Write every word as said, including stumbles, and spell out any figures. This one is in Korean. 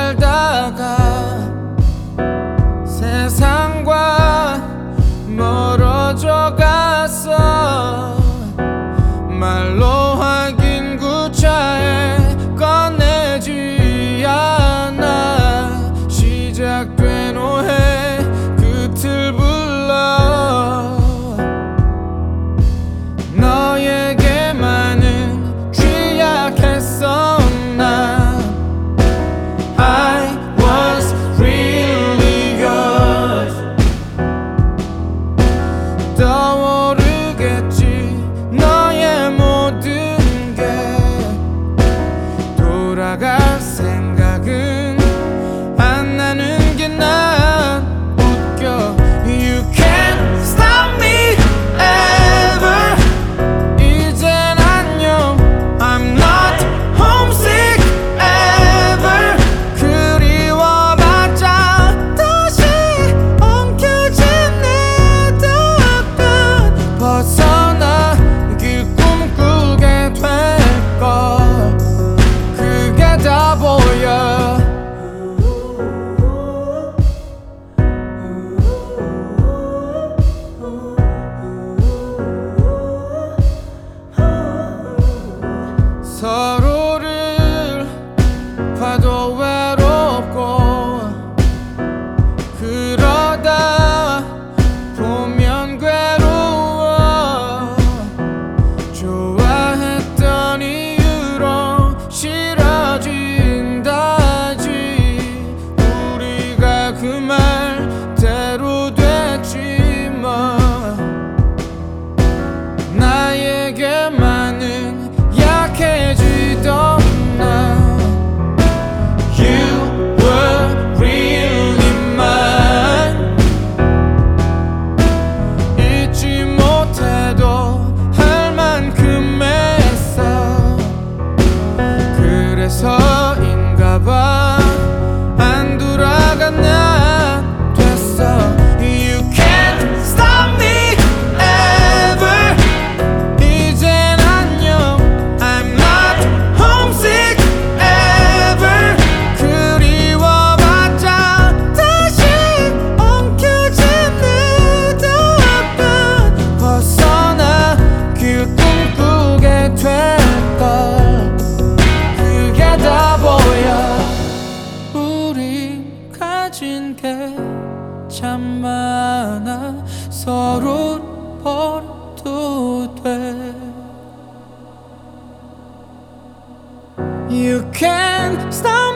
살다가 세상과 멀어져 갔어. 말로 하긴 구차해 꺼내지 않아. 시작된 오해 끝을 불러 너에게만은 취약했었나. I was really yours. 떠오르겠지 너의 모든 게. 돌아갈 생각은 안 나는 게 난 웃겨. You can't stop me ever. 이젠 안녕. I'm not homesick ever. 그리워봤자 다시 엉켜진 내 덕분 벗어나 길 꿈꾸게 될걸. 그게 다 보여. 서로를 봐도 외롭고 그러다 보면 괴로워. 좋아했던 이유로 싫어진다지. 우리가 그 말대로 됐지 뭐. 나에게만은 약해지던 나. You were really mine. 잊지 못해도 할 만큼 했어. 그래서인가봐 안 돌아간 나 됐어. You can't stop me ever. 이젠 안녕. I'm not homesick ever. 그리워봤자 다시 엉켜진 내 덕분 벗어나 길 꿈꾸게 될걸. 그게 다 보여. 우리 가진 게 참 많아. 서로 버려도 돼. You can't stop